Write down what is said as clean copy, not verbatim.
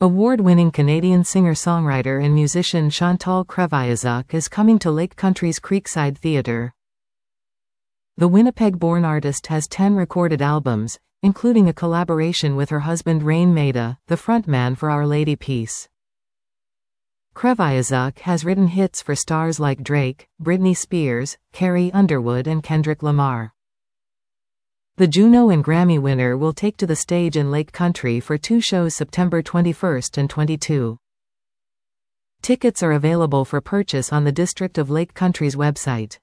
Award-winning Canadian singer-songwriter and musician Chantal Kreviazuk is coming to Lake Country's Creekside Theatre. The Winnipeg-born artist has 10 recorded albums, including a collaboration with her husband Rain Maida, the frontman for Our Lady Peace. Kreviazuk has written hits for stars like Drake, Britney Spears, Carrie Underwood and Kendrick Lamar. The Juno and Grammy winner will take to the stage in Lake Country for 2 shows September 21 and 22. Tickets are available for purchase on the District of Lake Country's website.